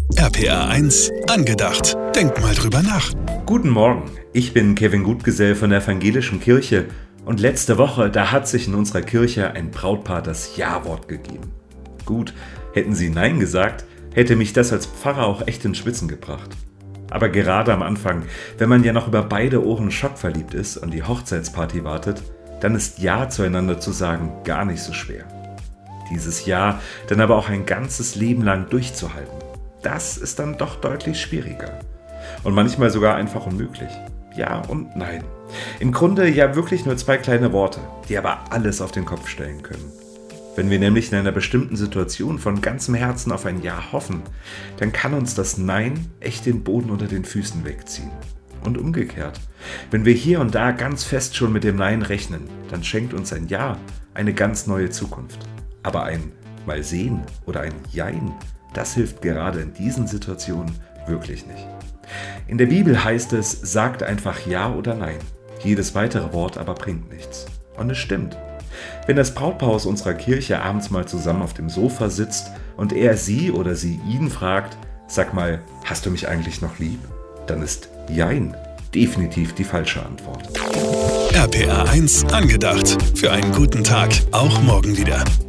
RPR 1 angedacht. Denk mal drüber nach. Guten Morgen, ich bin Kevin Gutgesell von der Evangelischen Kirche und letzte Woche, da hat sich in unserer Kirche ein Brautpaar das Ja-Wort gegeben. Gut, hätten sie Nein gesagt, hätte mich das als Pfarrer auch echt ins Schwitzen gebracht. Aber gerade am Anfang, wenn man ja noch über beide Ohren schockverliebt ist und die Hochzeitsparty wartet, dann ist Ja zueinander zu sagen gar nicht so schwer. Dieses Ja dann aber auch ein ganzes Leben lang durchzuhalten, das ist dann doch deutlich schwieriger. Und manchmal sogar einfach unmöglich. Ja und nein. Im Grunde ja wirklich nur 2 kleine Worte, die aber alles auf den Kopf stellen können. Wenn wir nämlich in einer bestimmten Situation von ganzem Herzen auf ein Ja hoffen, dann kann uns das Nein echt den Boden unter den Füßen wegziehen. Und umgekehrt, wenn wir hier und da ganz fest schon mit dem Nein rechnen, dann schenkt uns ein Ja eine ganz neue Zukunft. Aber ein Mal sehen oder ein Jein, das hilft gerade in diesen Situationen wirklich nicht. In der Bibel heißt es, sagt einfach Ja oder Nein. Jedes weitere Wort aber bringt nichts. Und es stimmt. Wenn das Brautpaar aus unserer Kirche abends mal zusammen auf dem Sofa sitzt und er sie oder sie ihn fragt, sag mal, hast du mich eigentlich noch lieb? Dann ist Jein definitiv die falsche Antwort. RPR 1 angedacht. Für einen guten Tag, auch morgen wieder.